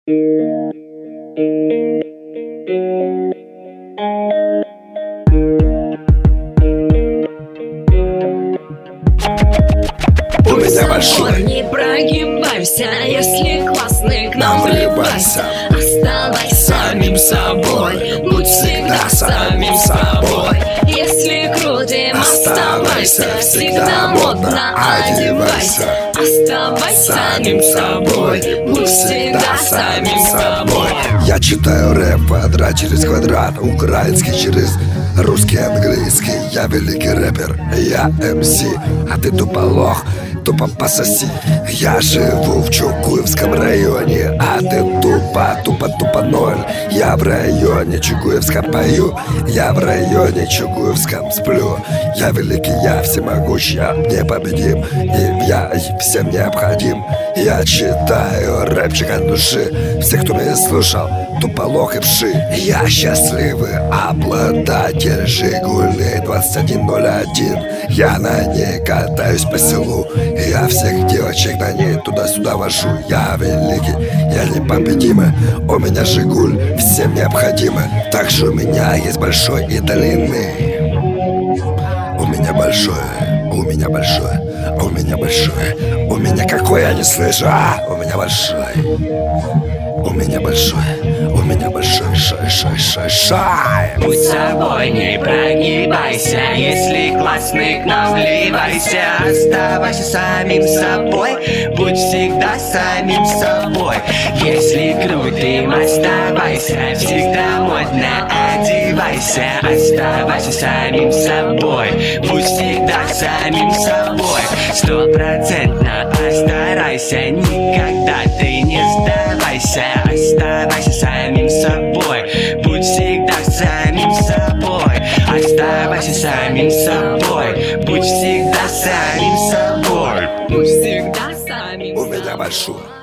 У меня большой. Не прогибайся, если классный к нам вливайся. Оставайся самим собой, будь всегда самим собой. Если крутим, оставайся, всегда модно одевайся. Оставайся самим собой, будь всегда самим собой. Я читаю рэп квадрат через квадрат, украинский через русский, английский. Я великий рэпер, я МС, а ты туполох, тупо пососи. Я живу в Чугуевском районе, а ты тупо ноль. Я в районе Чугуевском пою, я в районе Чугуевском сплю. Я великий, я всемогущий, я непобедим, и я всем необходим. Я читаю рэпчик от души, все, кто меня слушал, туполох и вши. Я счастливый обладатель Жигулей 2101. Я на ней катаюсь по селу, я всех девочек на ней туда-сюда вожу. Я великий, я непобедимый, у меня Жигуль, всем необходимо. Также у меня есть большой и длинный. У меня большое, у меня большое, у меня большое. У меня какой, я не слышу, у меня большой. У меня большой, у меня большой, шай. Будь собой, не прогибайся, если классный к нам вливайся. Оставайся самим собой, будь всегда самим собой. Если крутым, оставайся, всегда модно одевайся. Оставайся самим собой, будь всегда самим собой. 100% постарайся, никогда ты не сдавайся. Оставайся самим собой, будь всегда самим собой. Оставайся самим собой, будь всегда самим собой. Будь всегда самим собой. У меня большой.